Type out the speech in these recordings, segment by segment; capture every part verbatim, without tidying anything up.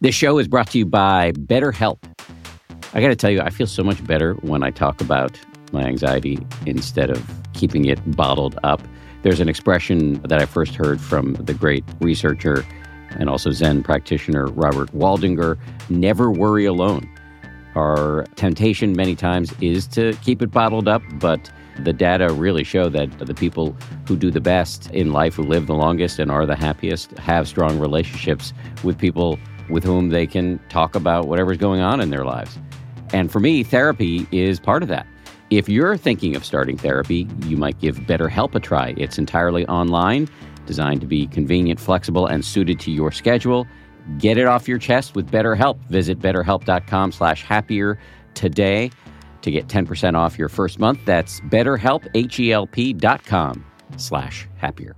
This show is brought to you by BetterHelp. I got to tell you, I feel so much better when I talk about my anxiety instead of keeping it bottled up. There's an expression that I first heard from the great researcher and also Zen practitioner Robert Waldinger: never worry alone. Our temptation many times is to keep it bottled up, but the data really show that the people who do the best in life, who live the longest and are the happiest, have strong relationships with people with whom they can talk about whatever's going on in their lives. And for me, therapy is part of that. If you're thinking of starting therapy, you might give BetterHelp a try. It's entirely online, designed to be convenient, flexible, and suited to your schedule. Get it off your chest with BetterHelp. Visit betterhelp.com slash happier today to get ten percent off your first month. That's BetterHelp, H-E-L-P dot com slash happier.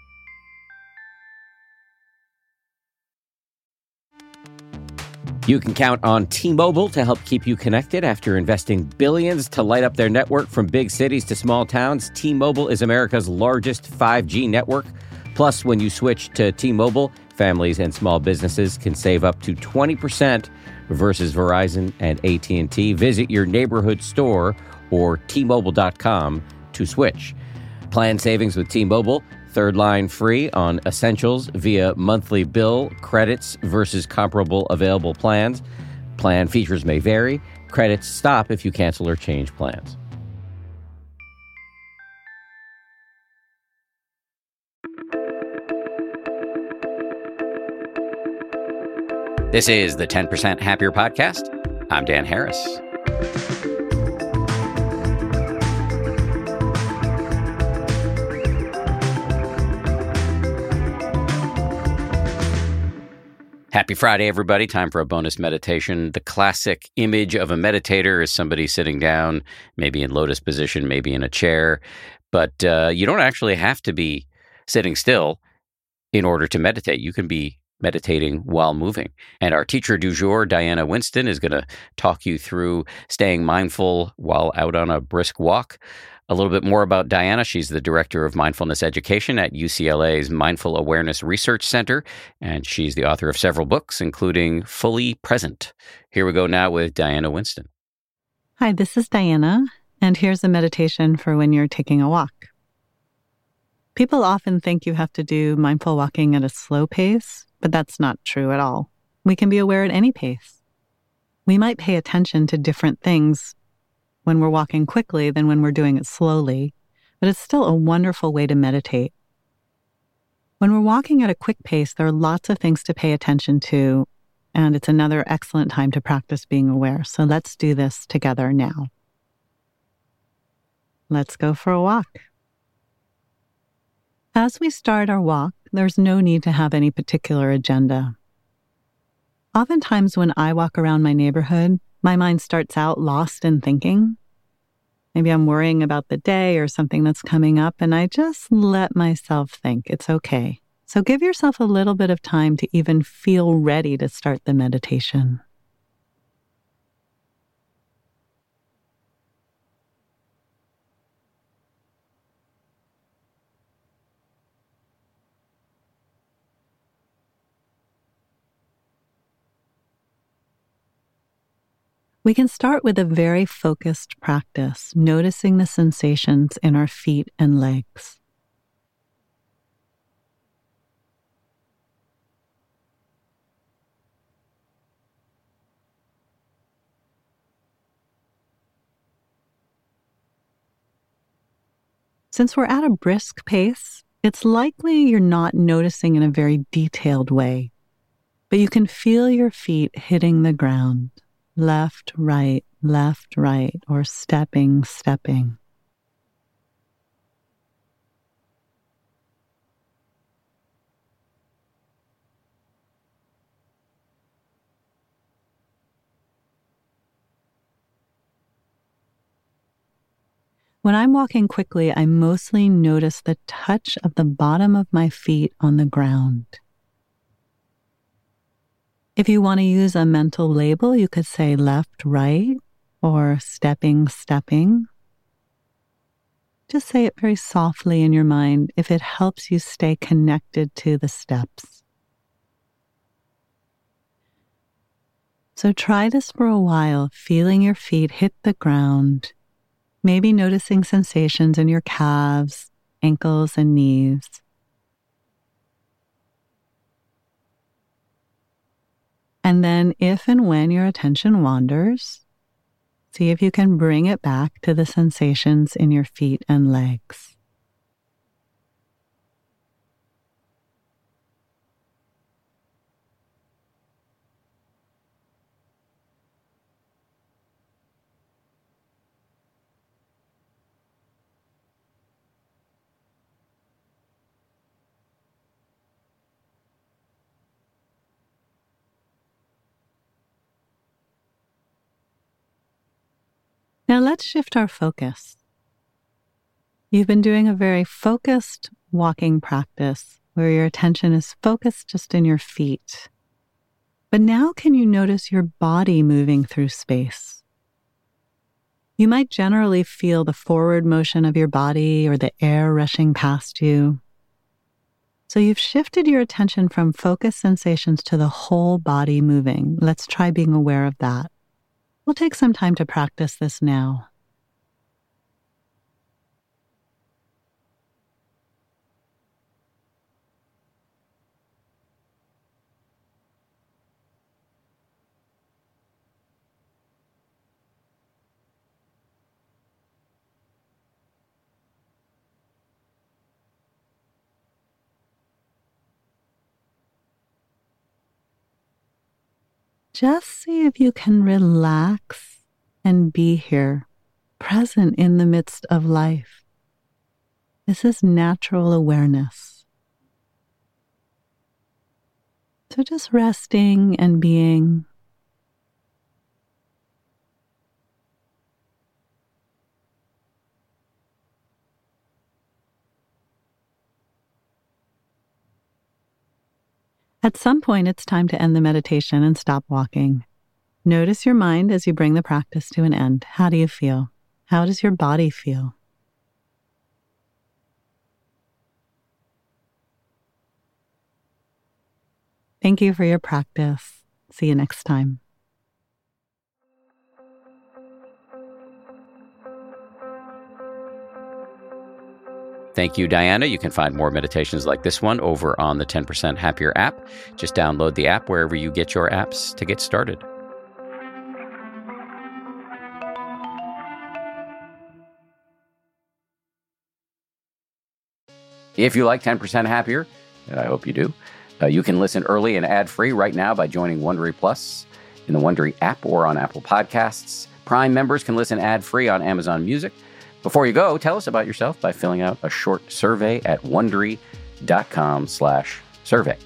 You can count on T-Mobile to help keep you connected. After investing billions to light up their network from big cities to small towns, T-Mobile is America's largest five G network. Plus, when you switch to T-Mobile, families and small businesses can save up to twenty percent versus Verizon and A T and T. Visit your neighborhood store or T Mobile dot com to switch. Plan savings with T-Mobile. Third line free on essentials via monthly bill credits versus comparable available plans. Plan features may vary. Credits stop if you cancel or change plans. This is the ten percent Happier Podcast. I'm Dan Harris. Happy Friday, everybody. Time for a bonus meditation. The classic image of a meditator is somebody sitting down, maybe in lotus position, maybe in a chair. But uh, you don't actually have to be sitting still in order to meditate. You can be meditating while moving. And our teacher du jour, Diana Winston, is going to talk you through staying mindful while out on a brisk walk. A little bit more about Diana. She's the director of mindfulness education at U C L A's Mindful Awareness Research Center, and she's the author of several books, including Fully Present. Here we go now with Diana Winston. Hi, this is Diana, and here's a meditation for when you're taking a walk. People often think you have to do mindful walking at a slow pace, but that's not true at all. We can be aware at any pace. We might pay attention to different things when we're walking quickly than when we're doing it slowly, but it's still a wonderful way to meditate. When we're walking at a quick pace, there are lots of things to pay attention to, and it's another excellent time to practice being aware. So let's do this together now. Let's go for a walk. As we start our walk, there's no need to have any particular agenda. Oftentimes when I walk around my neighborhood, my mind starts out lost in thinking. Maybe I'm worrying about the day or something that's coming up, and I just let myself think. It's okay. So give yourself a little bit of time to even feel ready to start the meditation. We can start with a very focused practice, noticing the sensations in our feet and legs. Since we're at a brisk pace, it's likely you're not noticing in a very detailed way, but you can feel your feet hitting the ground. Left, right, left, right, or stepping, stepping. When I'm walking quickly, I mostly notice the touch of the bottom of my feet on the ground. If you want to use a mental label, you could say left, right, or stepping, stepping. Just say it very softly in your mind if it helps you stay connected to the steps. So try this for a while, feeling your feet hit the ground, maybe noticing sensations in your calves, ankles, and knees. And then if and when your attention wanders, see if you can bring it back to the sensations in your feet and legs. Now let's shift our focus. You've been doing a very focused walking practice where your attention is focused just in your feet. But now can you notice your body moving through space? You might generally feel the forward motion of your body or the air rushing past you. So you've shifted your attention from focused sensations to the whole body moving. Let's try being aware of that. We'll take some time to practice this now. Just see if you can relax and be here, present in the midst of life. This is natural awareness. So just resting and being. At some point, it's time to end the meditation and stop walking. Notice your mind as you bring the practice to an end. How do you feel? How does your body feel? Thank you for your practice. See you next time. Thank you, Diana. You can find more meditations like this one over on the ten percent Happier app. Just download the app wherever you get your apps to get started. If you like ten percent Happier, and I hope you do, uh, you can listen early and ad-free right now by joining Wondery Plus in the Wondery app or on Apple Podcasts. Prime members can listen ad-free on Amazon Music. Before you go, tell us about yourself by filling out a short survey at Wondery.com slash survey.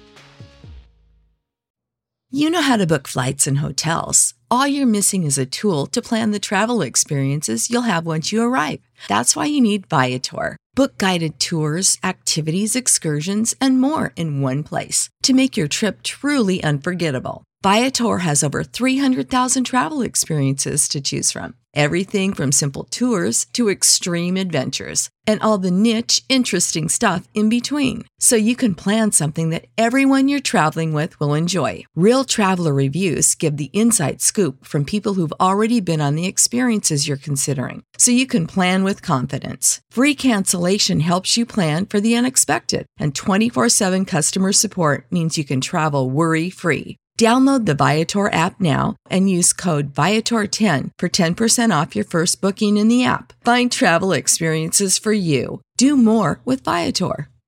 You know how to book flights and hotels. All you're missing is a tool to plan the travel experiences you'll have once you arrive. That's why you need Viator. Book guided tours, activities, excursions, and more in one place to make your trip truly unforgettable. Viator has over three hundred thousand travel experiences to choose from. Everything from simple tours to extreme adventures and all the niche, interesting stuff in between. So you can plan something that everyone you're traveling with will enjoy. Real traveler reviews give the inside scoop from people who've already been on the experiences you're considering. So you can plan with confidence. Free cancellation helps you plan for the unexpected. And twenty-four seven customer support means you can travel worry-free. Download the Viator app now and use code Viator ten for ten percent off your first booking in the app. Find travel experiences for you. Do more with Viator.